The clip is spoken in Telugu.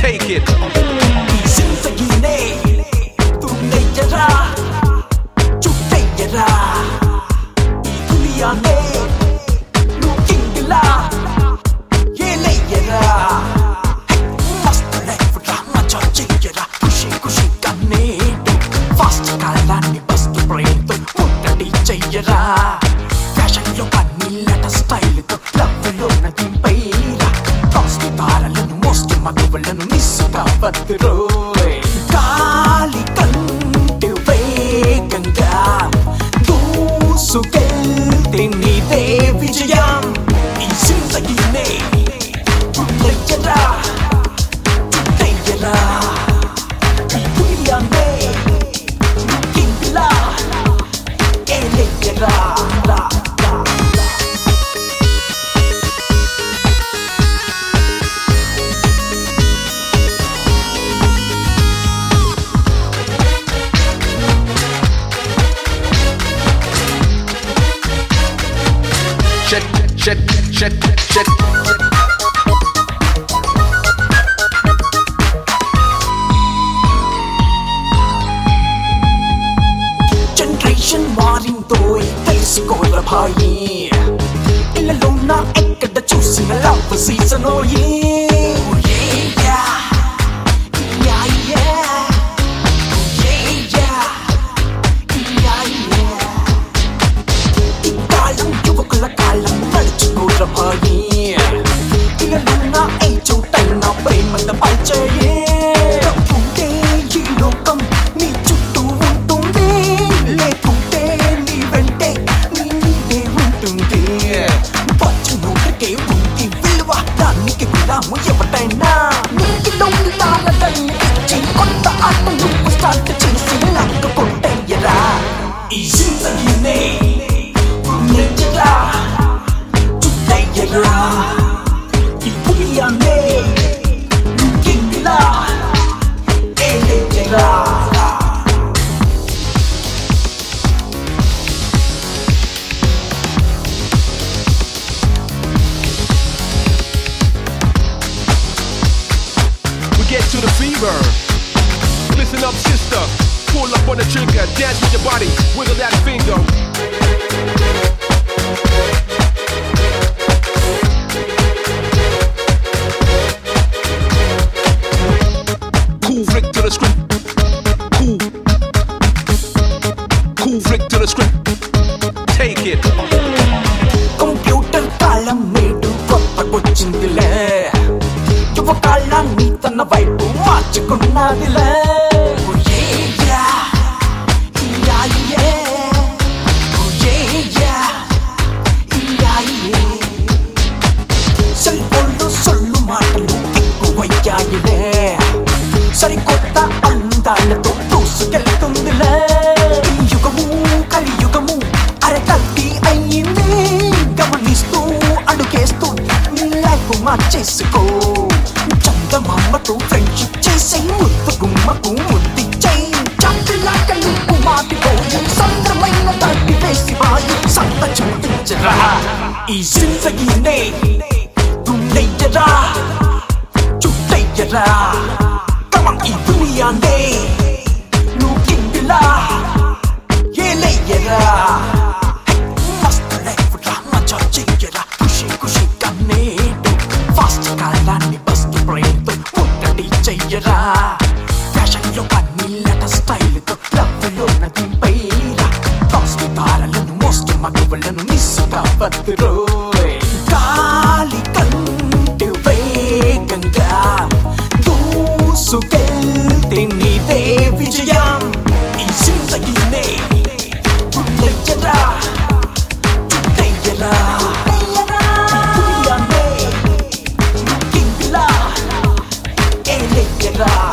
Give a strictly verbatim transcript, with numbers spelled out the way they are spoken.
take it. जिंदगीने तूने जरा चुटे जरा दुनिया ने लुकिंगला ये ले जरा मस्त लाइफ ड्रामा चाचे जरा खुशी खुशी करने दो फास्ट कालानी बस तो ब्रेक तो मुट्टी चाहिएरा फैशन लो पन्नी लटा स्टाइल तो लव लो न दिन पैरा कास्टी तारలను మోస్ట్ మగవలను మిస్సుగా బతురోయ్ గాలి కంటే వేగంగా దూసుకెళ్తే నీదే విజయం ఈ జిందగీనే చుట్టయ్యరా చుట్టయ్యరా ఈ దునియానే లుకింగ్లా ఏలయ్యరా Check, check, check, check. Generation మారిందోయ్ తెలుసుకోరా భాయి ఇళ్ళలో నా ఎక్కడ చూసిన లవ్ సీజన్ ఓయే భాయి ఇళ్ళలో నా ఏ చోటైనా ప్రేమద పల్చయే ఉంటే ఈ లోకం నీ చుట్టూ ఉంటుంది లేకుంటే నీ వెంటే నీ నీడే ఉంటుంది పచ్చి నోటకే ఉంది విలువ దానికి విరాము ఎవరైనా నీటిలో తాళదాన్ని ఇచ్చి కొత్త ఆట నువ్వు స్టార్ట్ చేసి నాకు కొట్టయ్యరా ఈ జిందగీనే ఈ దునియానే లుకింగ్లా ఏలయ్యరా We get to the fever. Listen up, sister. Pull up on the trigger. Dance with your body. Wiggle that finger. Cool flick to the script. Cool. Cool flick to the script. Take it. Computer కాలం మేడు కొత్తకొచ్చిందిలే యువ కాలాన్ని తన వైపు మార్చుకున్నదిలే సెల్ఫోన్లో సొల్లు మాటలు ఎక్కువయ్యాయిలే సరికొత్త అందాలతో దూసుకెళ్తుందిలే యుగము కలియుగము అరకల్తి అయ్యింది గమనిస్తూ అడుగేస్తూ నీ లైఫ్ మార్చేసుకో చందమామతో ఫ్రెండ్షిప్ చేసే ముద్దు గుమ్మకు ముద్దిచ్చై చంపిలాక నువ్వు మాటిపోయి సంద్రమైన దాటి వేసి వాయి సంత చూపించరా ఈ జిందగీనే దున్నయ్యరా చుట్టయ్యరా ఈ దునియానే లుకింగ్లా ఏలయ్యరా మస్త్ లైఫ్ డ్రామా చాచేయరా ఖుషి ఖుషి కన్నే ఫాస్ట్ కాలాన్ని బస్ బ్రేక్ తో ముట్టడి చెయ్యరా ఫ్యాషన్ లో పన్ని లట స్టైల్ తో లవ్ లో నది పైరా కాస్టి తారలను మోస్ట్ మగవలను మిస్సుగా బతురోయ్ గాలి కంటే వేగంగా దూసుకెళ్తే నీదే విజయం ఈ జిందగీనే చుట్టయ్యరా చుట్టయ్యరా ఈ దునియానే లుకింగ్లా ఏలయ్యరా